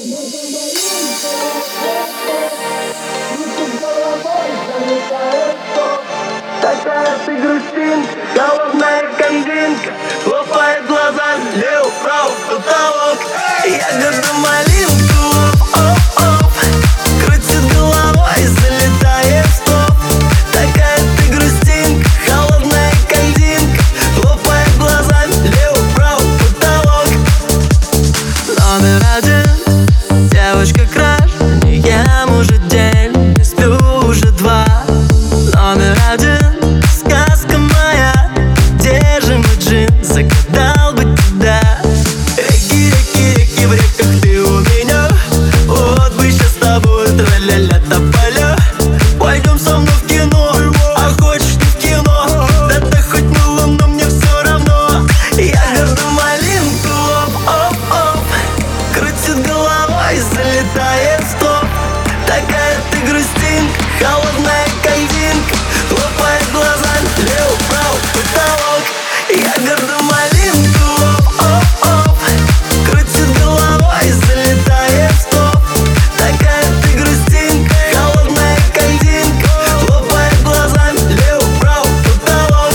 Такая ты грустинка, голодная кандинка, лопает глаза, лев, прав, потолок. Ягода малинка, оп-оп, крутит головой, залетает в топ. Такая ты грустинка, голодная кандинка, лопает глаза, лев, прав, потолок. Номер один, девочка краш, не ем уже день, не сплю уже два. Номер один, сказка моя, где же мой джин, загадал бы тебя. Реки, реки, реки, в реках ты у меня, вот бы сейчас с тобой тра-ля-ля тополя. Пойдем со мной в кино, а хочешь ты в кино, да ты хоть на луну, мне все равно. Ягода малинка, оп-оп-оп, крутит головой, залетает в топ. Такая ты грустинка, холодная кандинка, лопает глаза, лев, прав, потолок. Ягода малинка, оп-оп-оп, крутит головой, залетает в топ. Такая ты грустинка, холодная кандинка, лопает глаза, лев, прав, потолок.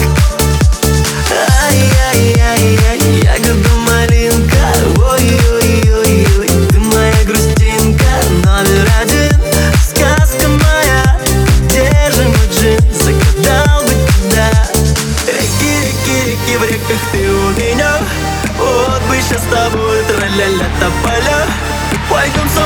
Ай-яй-яй-яй, ягода малинка, ой-ой-ой-ой, ты моя грустинка. Номер один, сказка моя, где же мой джин, загадал бы тебя. Реки, реки, реки, в реках ты у меня, вот бы сейчас с тобой тра-ля-ля тополя. Пойдем со